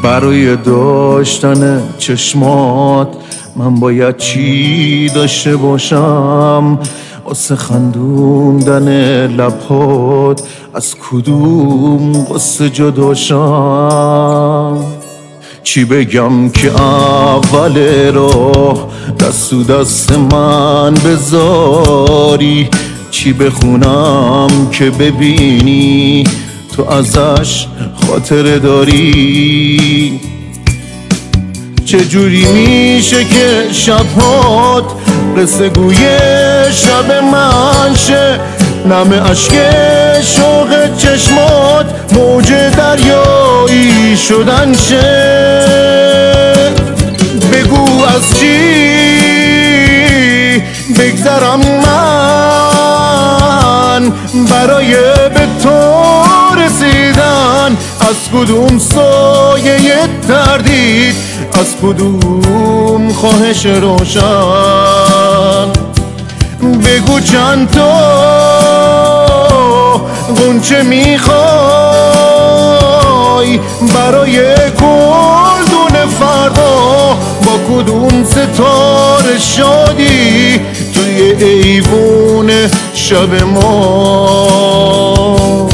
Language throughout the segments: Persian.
برای داشتن چشمات من باید چی داشته باشم؟ واسه خندوندن لبات از کدوم قصه جداشم؟ چی بگم که اول راه دست تو دست من بذاری؟ چی بخونم که ببینی تو ازش خاطره داری؟ چجوری میشه که شبهات قصه گوی شب من شه؟ نم عشق شوق چشمات موج دریایی شدن شه؟ بگو از چی بگذرم من برای به تو رسیدن؟ از کدوم سایه تردید، از کدوم خواهش روشن؟ بگو چند تا غنچه میخوای برای گلدون فردا؟ با کدوم ستاره شادی توی ایوون شب ما؟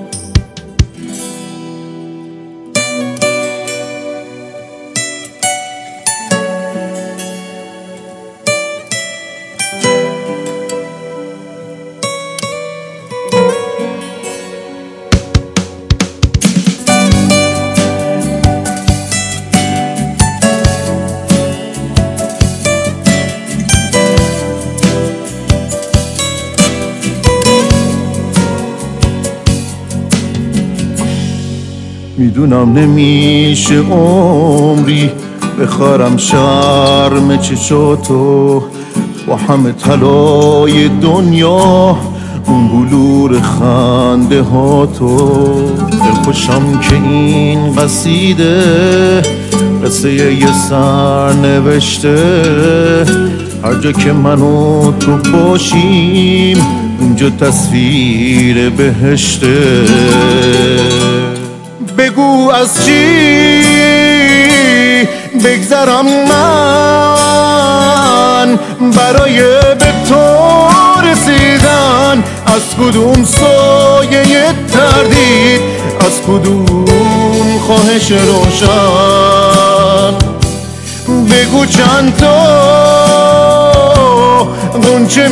میدونم نمیشه عمری بخارم شرم چشاتو، با همه طلای دنیا اون بلور خنده هاتو. دلخوشم که این قصیده قصه یه سر نوشته، هر جا که من و تو باشیم اونجا تصویر بهشته. بگو از چی بگذرم من برای به تو رسیدن؟ از کدوم سایه تردید، از کدوم خواهش روشن؟ بگو چند تا غنچه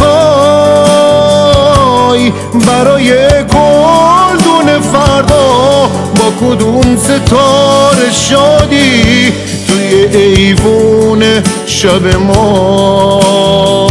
میخوای برای گلدون فردا؟ با کدوم ستاره شادی توی ایوون شب ما؟